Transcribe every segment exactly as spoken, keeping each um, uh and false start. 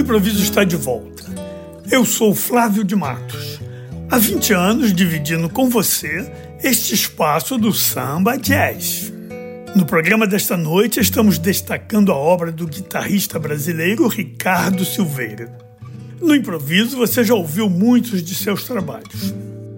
improviso está de volta. Eu sou Flávio de Matos. Há vinte anos dividindo com você este espaço do samba jazz. No programa desta noite estamos destacando a obra do guitarrista brasileiro Ricardo Silveira. No improviso você já ouviu muitos de seus trabalhos.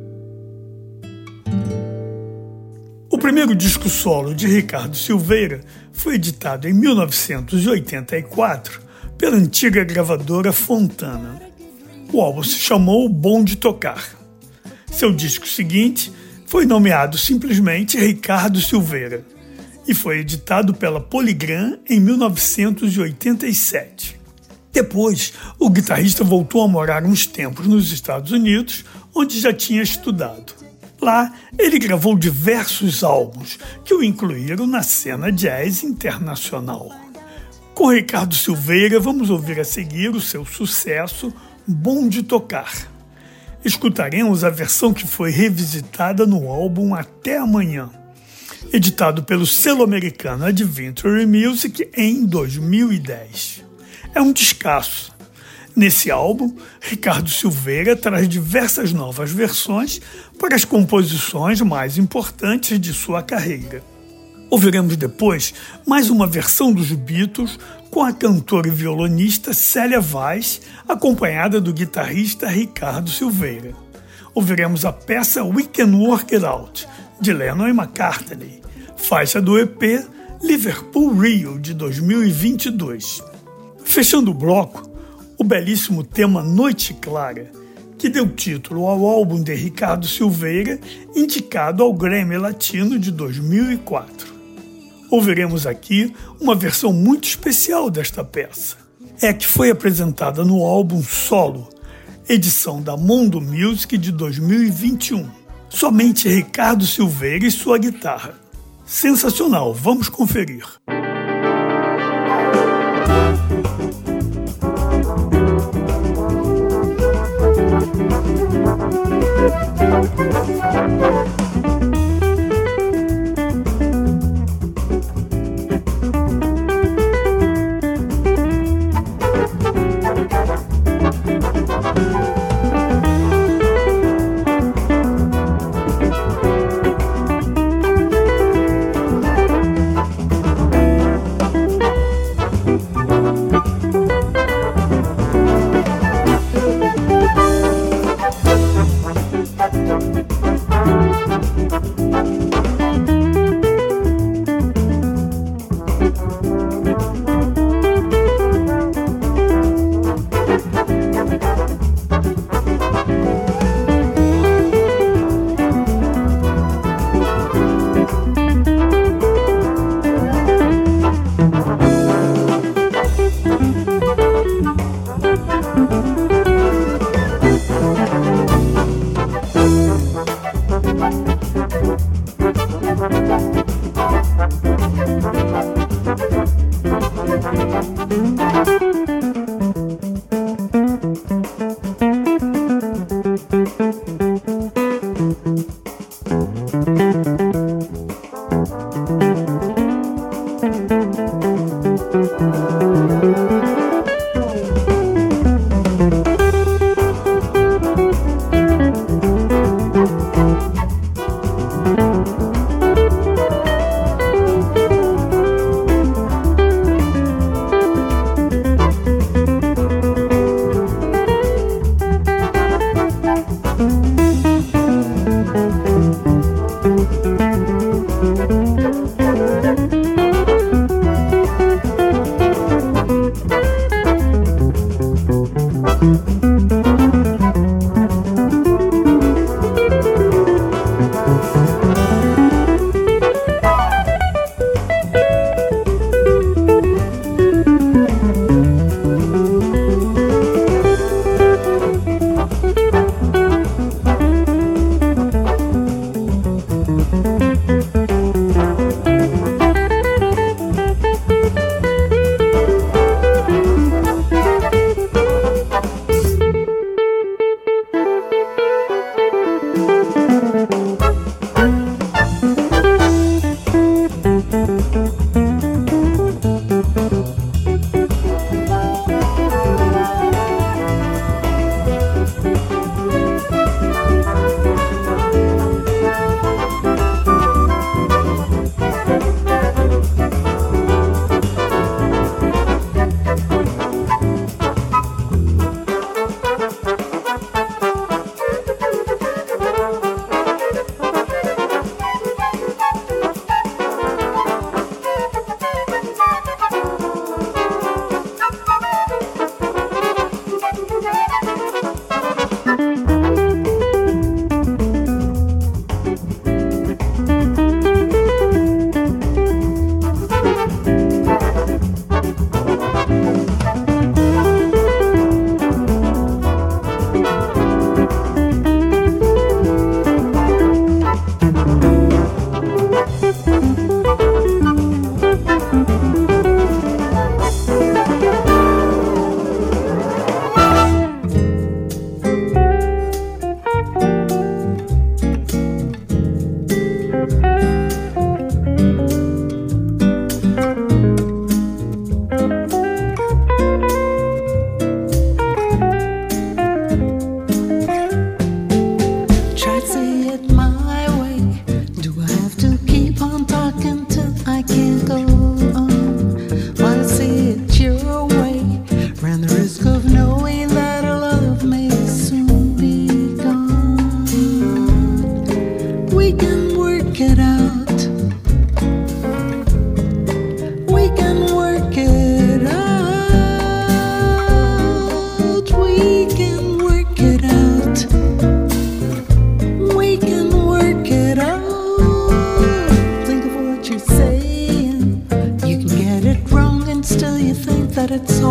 O primeiro disco solo de Ricardo Silveira foi editado em mil novecentos e oitenta e quatro pela antiga gravadora Fontana. O álbum se chamou Bom de Tocar. Seu disco seguinte foi nomeado simplesmente Ricardo Silveira e foi editado pela Polygram em mil novecentos e oitenta e sete. Depois, o guitarrista voltou a morar uns tempos nos Estados Unidos, onde já tinha estudado. Lá, ele gravou diversos álbuns que o incluíram na cena jazz internacional. Com Ricardo Silveira, vamos ouvir a seguir o seu sucesso Bom de Tocar. Escutaremos a versão que foi revisitada no álbum Até Amanhã, editado pelo selo americano Adventure Music em dois mil e dez. É um descasso. Nesse álbum, Ricardo Silveira traz diversas novas versões para as composições mais importantes de sua carreira. Ouviremos depois mais uma versão dos Beatles com a cantora e violonista Célia Vaz, acompanhada do guitarrista Ricardo Silveira. Ouviremos a peça We Can Work It Out, de Lennon e McCartney, faixa do E P Liverpool Rio, de dois mil e vinte e dois. Fechando o bloco, o belíssimo tema Noite Clara, que deu título ao álbum de Ricardo Silveira, indicado ao Grammy Latino de dois mil e quatro. Ouviremos aqui uma versão muito especial desta peça. É a que foi apresentada no álbum Solo, edição da Mondo Music de dois mil e vinte e um. Somente Ricardo Silveira e sua guitarra. Sensacional, vamos conferir.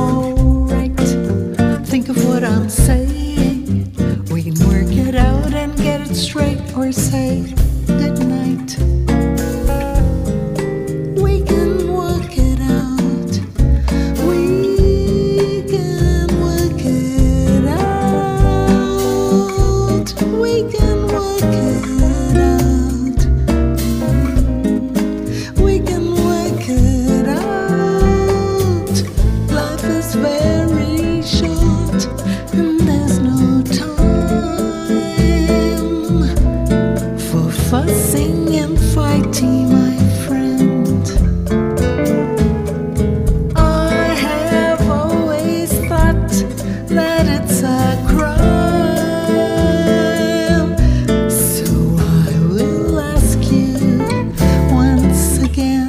alright. Think of what I'm saying. We can work it out and get it straight, or say good night. We can work it out. We can work it out. We can work it out. We can work it out. Life is very short, and there's no time for fussing and fighting, my friend. I have always thought that it's a crime, so I will ask you once again.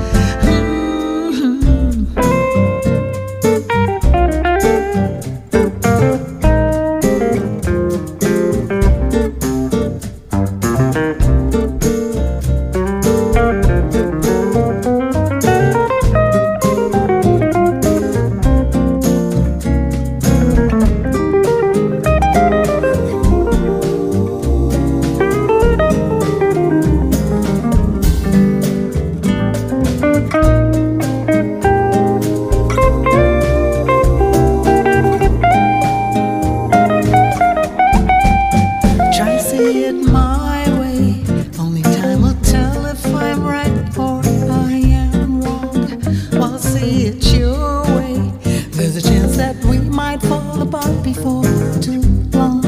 Try to see it my way. Only time will tell if I'm right or I am wrong. While see it your way, there's a chance that we might fall apart before too long.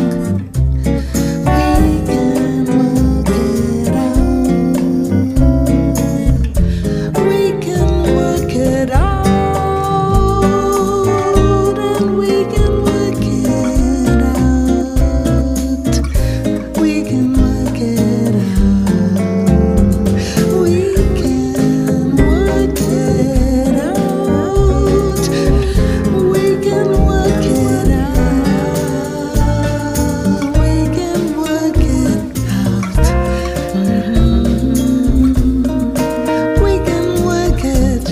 We can work it out. We can work it out, and we can work it out. We can work it out. We can work it out. We can work it out. We can work it out. Mhm. We can work it.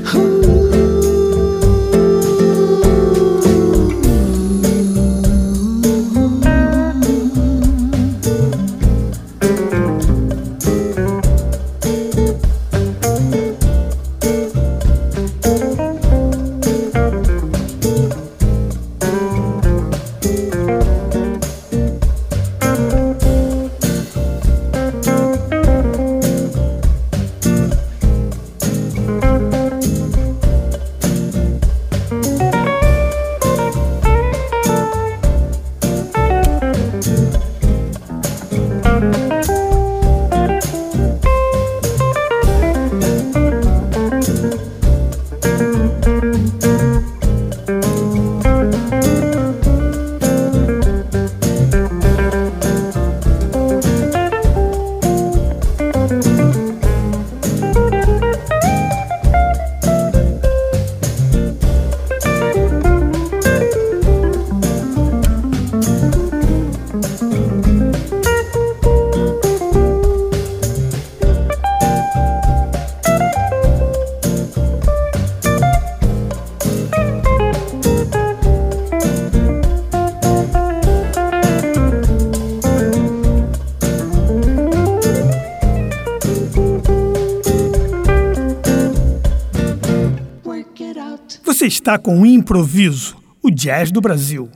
Work it out. Você está com o Improviso, o jazz do Brasil.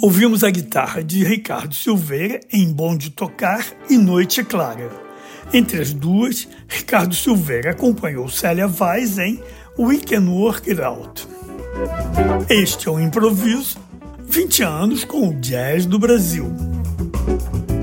Ouvimos a guitarra de Ricardo Silveira em Bom de Tocar e Noite Clara. Entre as duas, Ricardo Silveira acompanhou Célia Vaz em We Can Work It Out. Este é o Improviso, vinte anos com o jazz do Brasil.